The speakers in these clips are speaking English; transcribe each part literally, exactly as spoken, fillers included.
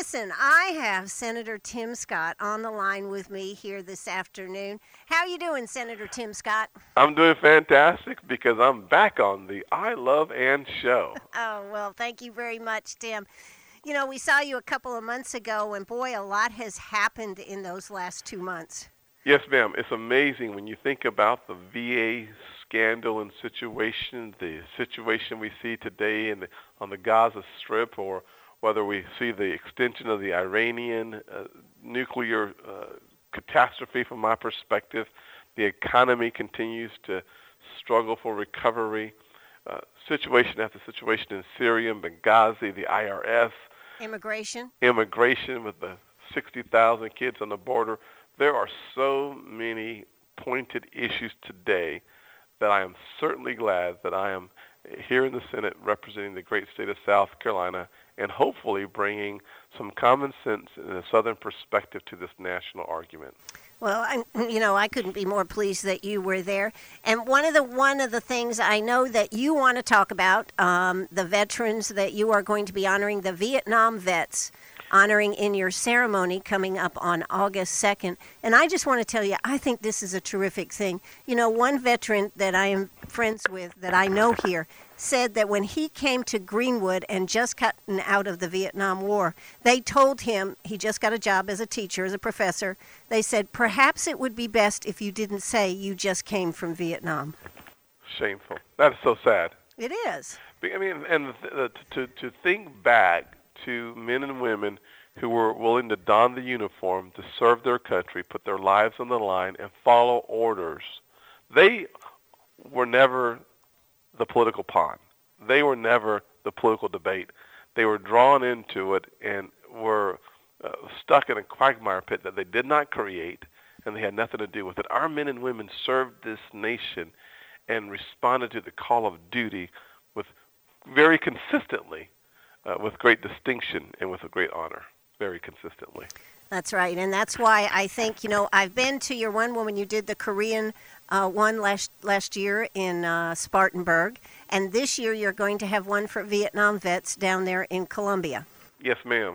listen, I have Senator Tim Scott on the line with me here this afternoon. How you doing, Senator Tim Scott? I'm doing fantastic because I'm back on the I Love Ann show. Oh, well, thank you very much, Tim. You know, we saw you a couple of months ago, and boy, a lot has happened in those last two months. Yes, ma'am. It's amazing when you think about the V A scandal and situation, the situation we see today in the, on the Gaza Strip, or whether we see the extension of the Iranian uh, nuclear uh, catastrophe from my perspective. The economy continues to struggle for recovery. Uh, situation after situation in Syria and Benghazi, the I R S. Immigration. Immigration with the sixty thousand kids on the border. There are so many pointed issues today that I am certainly glad that I am here in the Senate representing the great state of South Carolina and hopefully bringing some common sense and a Southern perspective to this national argument. Well, I, you know, I couldn't be more pleased that you were there. And one of the one of the things I know that you want to talk about, um, the veterans that you are going to be honoring, the Vietnam vets, honoring in your ceremony coming up on August second. And I just want to tell you, I think this is a terrific thing. You know, one veteran that I am friends with that I know here said that when he came to Greenwood and just gotten out of the Vietnam War, they told him, he just got a job as a teacher, as a professor, they said, perhaps it would be best if you didn't say you just came from Vietnam. Shameful. That is so sad. It is. I mean, and uh, to, to think back to men and women who were willing to don the uniform to serve their country, put their lives on the line, and follow orders. They were never the political pawn. They were never the political debate. They were drawn into it and were uh, stuck in a quagmire pit that they did not create, and they had nothing to do with it. Our men and women served this nation and responded to the call of duty with very consistently, uh, with great distinction and with a great honor, very consistently. That's right, and that's why I think, you know, I've been to your one when you did the Korean uh, one last last year in uh, Spartanburg, and this year you're going to have one for Vietnam vets down there in Columbia. Yes, ma'am.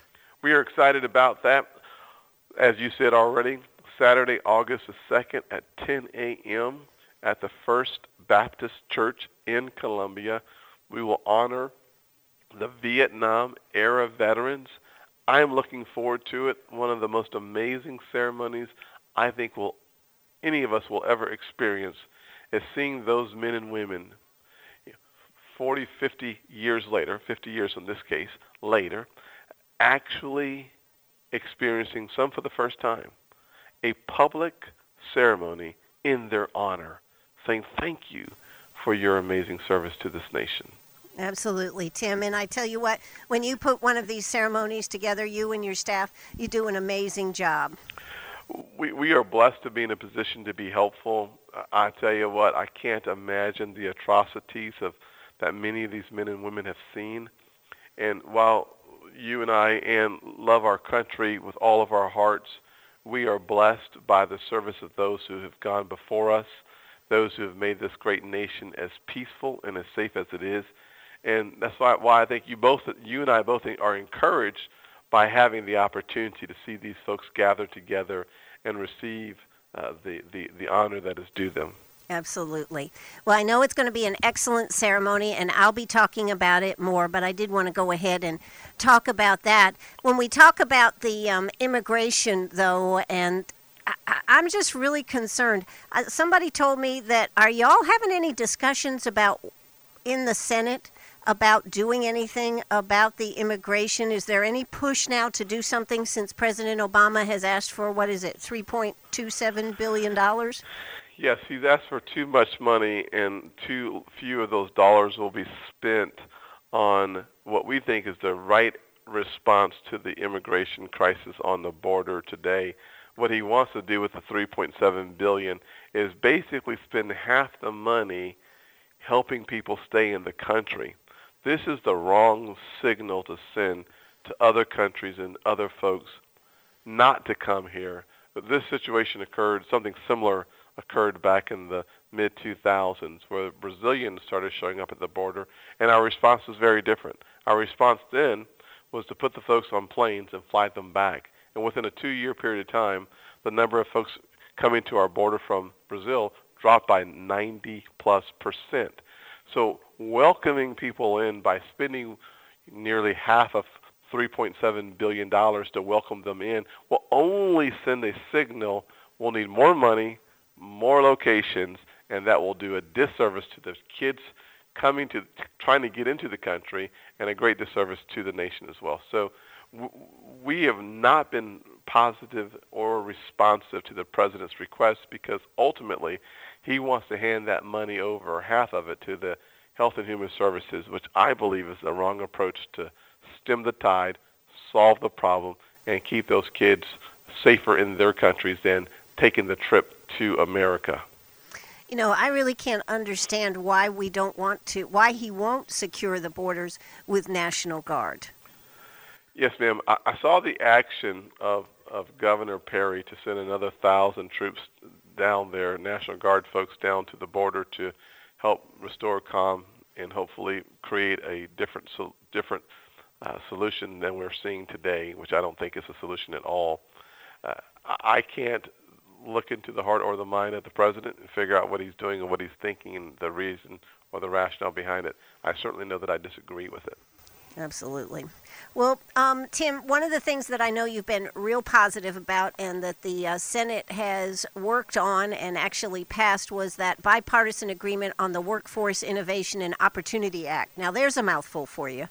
We are excited about that. As you said already, Saturday, August the second at ten a.m. at the First Baptist Church in Columbia. We will honor the Vietnam-era veterans. I am looking forward to it. One of the most amazing ceremonies I think will any of us will ever experience is seeing those men and women forty, fifty years later, fifty years in this case, later, actually experiencing, some for the first time, a public ceremony in their honor, saying thank you for your amazing service to this nation. Absolutely, Tim. And I tell you what, when you put one of these ceremonies together, you and your staff, you do an amazing job. We we are blessed to be in a position to be helpful. I tell you what, I can't imagine the atrocities of that many of these men and women have seen. And while you and I, Ann, love our country with all of our hearts, we are blessed by the service of those who have gone before us, those who have made this great nation as peaceful and as safe as it is. And that's why, why I think you both, you and I both are encouraged by having the opportunity to see these folks gather together and receive uh, the, the, the honor that is due them. Absolutely. Well, I know it's going to be an excellent ceremony, and I'll be talking about it more, but I did want to go ahead and talk about that. When we talk about the um, immigration, though, and I, I'm just really concerned. Uh, somebody told me that, are y'all having any discussions about in the Senate about doing anything about the immigration? Is there any push now to do something since President Obama has asked for, what is it, three point two seven billion dollars? Yes, he's asked for too much money, and too few of those dollars will be spent on what we think is the right response to the immigration crisis on the border today. What he wants to do with the three point seven billion dollars is basically spend half the money helping people stay in the country. This is the wrong signal to send to other countries and other folks not to come here. But this situation occurred, something similar occurred back in the mid two thousands, where Brazilians started showing up at the border, and our response was very different. Our response then was to put the folks on planes and fly them back. And within a two-year period of time, the number of folks coming to our border from Brazil dropped by ninety plus percent. So welcoming people in by spending nearly half of three point seven billion dollars to welcome them in will only send a signal we'll need more money, more locations, and that will do a disservice to the kids coming to, trying to get into the country, and a great disservice to the nation as well. So w- we have not been positive or responsive to the president's request because ultimately he wants to hand that money over, half of it, to the Health and Human Services, which I believe is the wrong approach to stem the tide, solve the problem, and keep those kids safer in their countries than taking the trip to America. You know, I really can't understand why we don't want to, why he won't secure the borders with National Guard. Yes, ma'am. I, I saw the action of, of Governor Perry to send another thousand troops down there, National Guard folks down to the border to help restore calm and hopefully create a different so, different uh, solution than we're seeing today, which I don't think is a solution at all. Uh, I can't look into the heart or the mind of the president and figure out what he's doing and what he's thinking and the reason or the rationale behind it. I certainly know that I disagree with it. Absolutely. Well, um, Tim, one of the things that I know you've been real positive about and that the uh, Senate has worked on and actually passed was that bipartisan agreement on the Workforce Innovation and Opportunity Act. Now, there's a mouthful for you.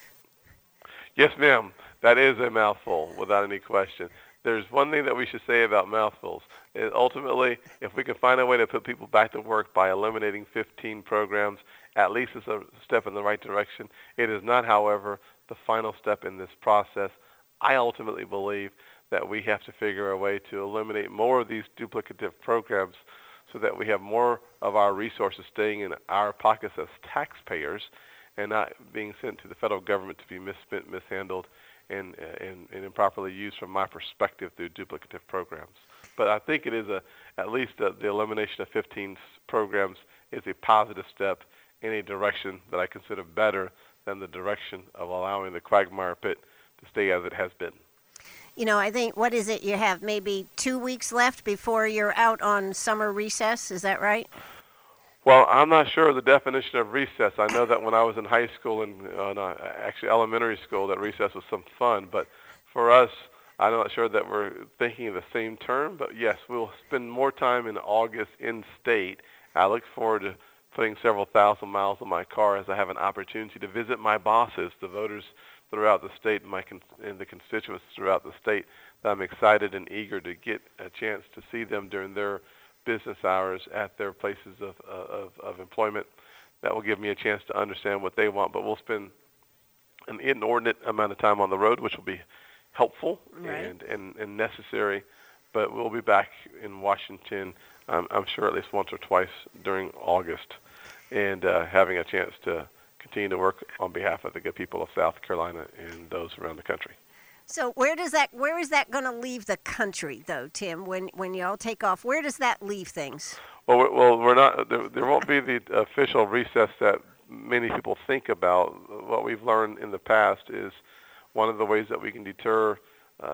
Yes, ma'am. That is a mouthful, without any question. There's one thing that we should say about mouthfuls. Is ultimately, if we can find a way to put people back to work by eliminating fifteen programs, at least it's a step in the right direction. It is not, however, the final step in this process. I ultimately believe that we have to figure a way to eliminate more of these duplicative programs so that we have more of our resources staying in our pockets as taxpayers and not being sent to the federal government to be misspent, mishandled, and, and, and improperly used from my perspective through duplicative programs. But I think it is a, at least a, the elimination of fifteen programs is a positive step in a direction that I consider better than the direction of allowing the quagmire pit to stay as it has been. You know, I think, what is it, you have maybe two weeks left before you're out on summer recess, is that right? Well, I'm not sure of the definition of recess. I know that when I was in high school and uh, no, actually elementary school, that recess was some fun. But for us, I'm not sure that we're thinking of the same term. But yes, we'll spend more time in August in state. I look forward to putting several thousand miles on my car as I have an opportunity to visit my bosses, the voters throughout the state, and my con- and the constituents throughout the state. That I'm excited and eager to get a chance to see them during their business hours at their places of, of, of employment. That will give me a chance to understand what they want. But we'll spend an inordinate amount of time on the road, which will be helpful right. and, and, and necessary. But we'll be back in Washington, um, I'm sure at least once or twice during August, and uh, having a chance to continue to work on behalf of the good people of South Carolina and those around the country. So where does that, where is that going to leave the country, though, Tim, when, when you all take off? Where does that leave things? Well, we're, well, we're not. There, there won't be the official recess that many people think about. What we've learned in the past is one of the ways that we can deter uh,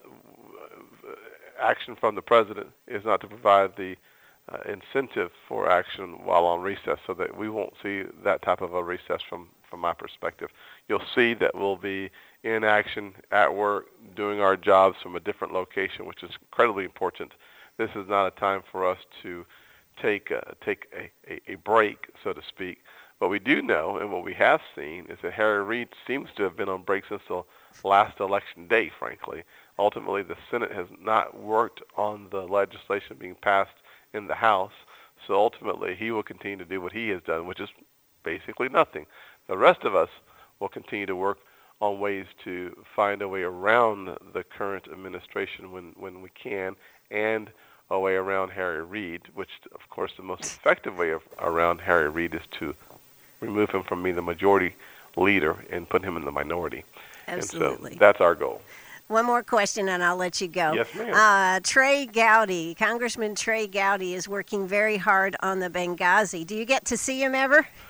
action from the president is not to provide the uh, incentive for action while on recess, so that we won't see that type of a recess from, from my perspective. You'll see that we'll be in action at work, doing our jobs from a different location, which is incredibly important. This is not a time for us to take a, take a, a, a break, so to speak. What we do know and what we have seen is that Harry Reid seems to have been on break since the last election day, frankly. Ultimately, the Senate has not worked on the legislation being passed in the House, so ultimately he will continue to do what he has done, which is basically nothing. The rest of us will continue to work on ways to find a way around the current administration when, when we can, and a way around Harry Reid, which, of course, the most effective way of, around Harry Reid is to remove him from being the majority leader and put him in the minority. Absolutely. And so that's our goal. One more question and I'll let you go. Yes, ma'am. Uh, Trey Gowdy, Congressman Trey Gowdy is working very hard on the Benghazi. Do you get to see him ever?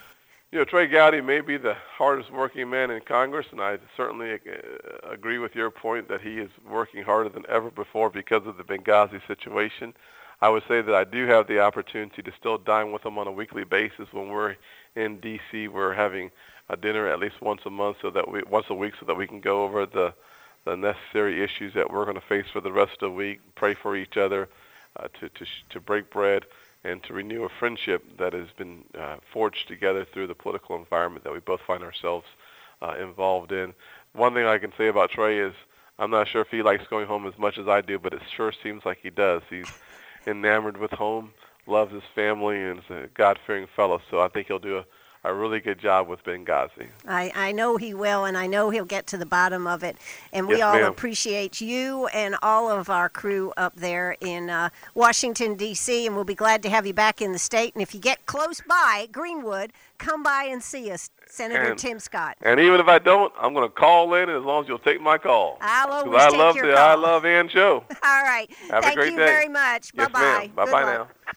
You know, Trey Gowdy may be the hardest working man in Congress, and I certainly uh, agree with your point that he is working harder than ever before because of the Benghazi situation. I would say that I do have the opportunity to still dine with him on a weekly basis when we're in D C. We're having a dinner at least once a month, so that we once a week, so that we can go over the the necessary issues that we're going to face for the rest of the week, pray for each other, uh, to to to break bread, and to renew a friendship that has been uh, forged together through the political environment that we both find ourselves uh, involved in. One thing I can say about Trey is I'm not sure if he likes going home as much as I do, but it sure seems like he does. He's enamored with home, loves his family, and is a God-fearing fellow, so I think he'll do a a really good job with Benghazi. I, I know he will, and I know he'll get to the bottom of it. And we yes, all ma'am. appreciate you and all of our crew up there in uh, Washington, D C, and we'll be glad to have you back in the state. And if you get close by Greenwood, come by and see us, Senator and, Tim Scott. And even if I don't, I'm going to call in as long as you'll take my call. I'll always I take love your the call. I Love Ann show. All right. Have Thank a great you day. very much. Yes, Bye-bye. ma'am. Bye-bye now.